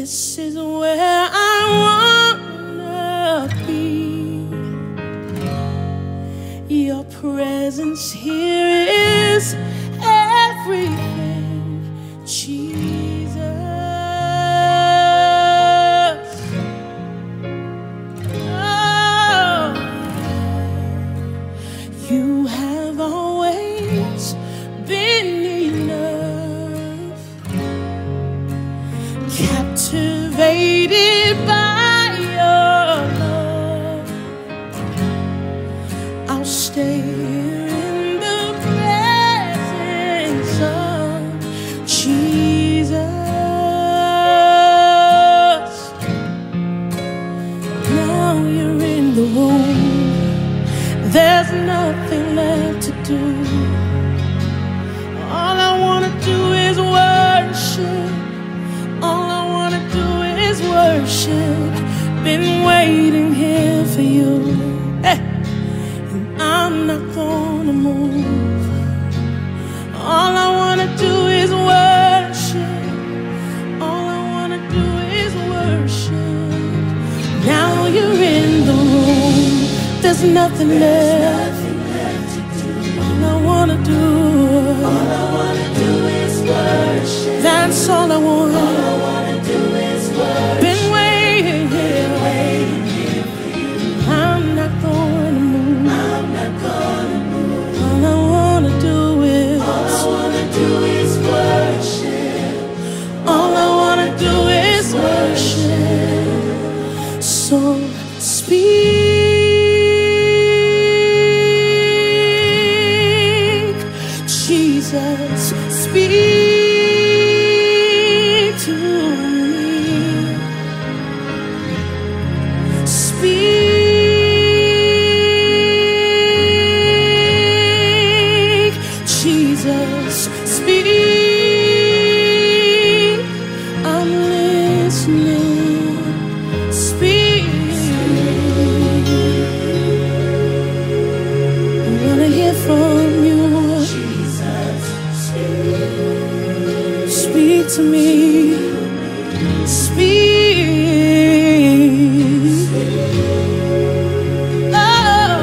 This is where I wanna be. Your presence here is everything, Jesus. Oh, you have always been enough, captivated by your love. I'll stay here in the presence of Jesus. Now you're in the room, there's nothing left to do. All I wanna do is worship. All I wanna do is worship. Been waiting here for you, hey. And I'm not gonna move. All I wanna do is worship. All I wanna do is worship. Now you're in the room, there's nothing left. All I wanna do is worship. That's all I want. All I wanna do is worship. Been waiting here for you. I'm not gonna move. All I wanna do is worship. All I wanna do is worship. So speak, Jesus, speak to me. Speak, Jesus, speak. I'm listening. Speak. I wanna hear from you. Jesus, speak to me. Speak. Oh,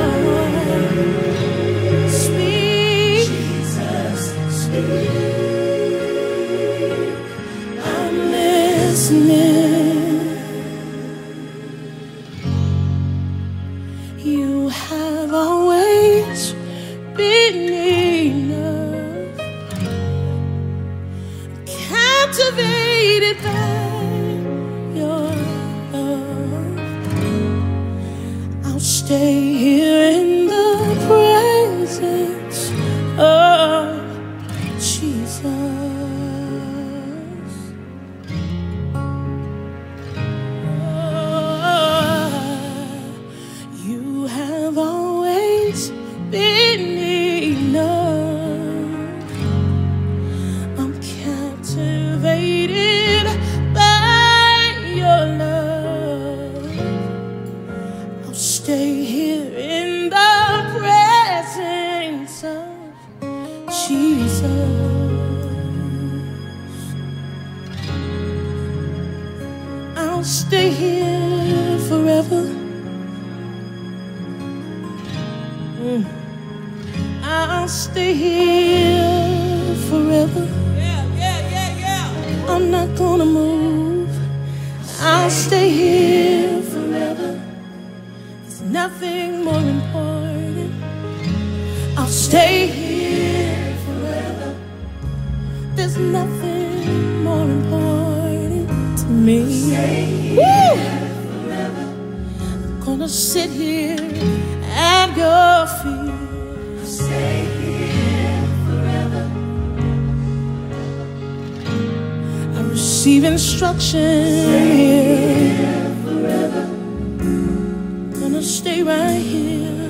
speak. Jesus, speak. I'm listening. You have always been enough, captivated by your love. I'll stay here in the presence of Jesus. You have always been enough. I'm captivated by your love. I'll stay here in the presence of Jesus. I'll stay here forever. I'll stay here forever. I'm not gonna move. I'll stay here forever. There's nothing more important. I'll stay here forever. There's nothing more important to me. Woo! I'm gonna sit here at your feet. Stay here forever. I receive instruction here forever. Gonna stay right here.